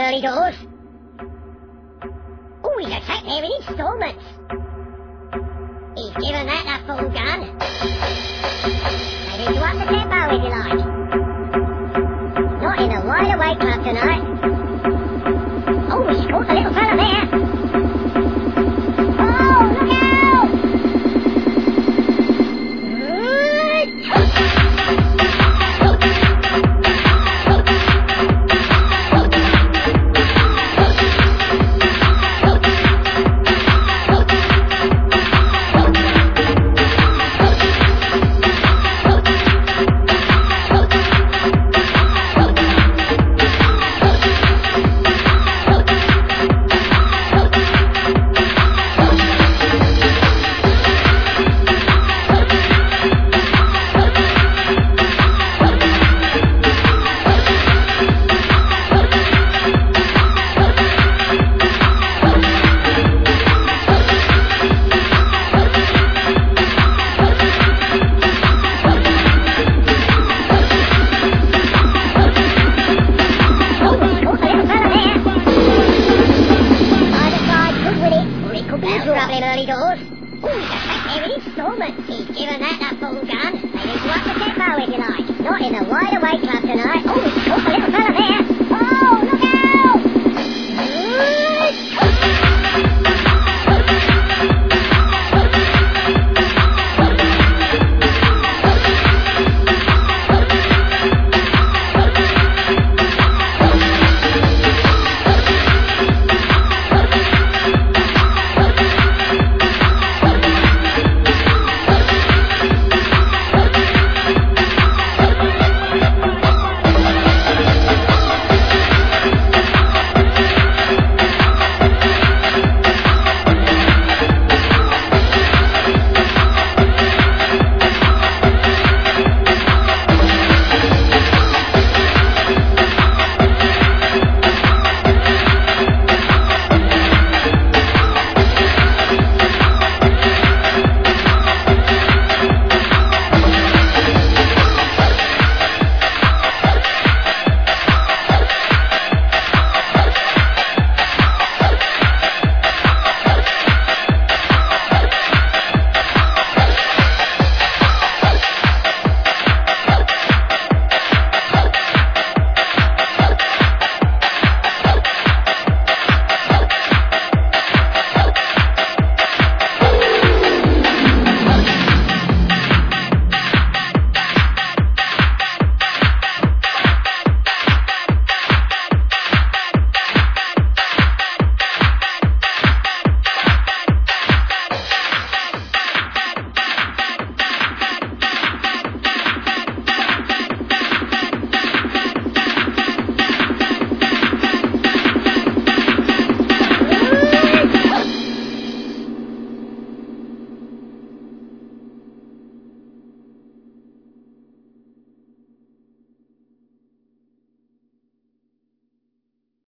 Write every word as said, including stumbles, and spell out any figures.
early doors. Oh, he's attacked there in installments. He's given that a full gun. Maybe to up the tempo if you like. Not in the wide awake club tonight. Oh, he's caught the little fella there. Oh, look out! Problem early doors. Ooh, he's attacked there in installments. He's given that a full gun. Maybe to up the tempo if you like. Not in the wide awake club tonight. Oh, he's caught the little fella there.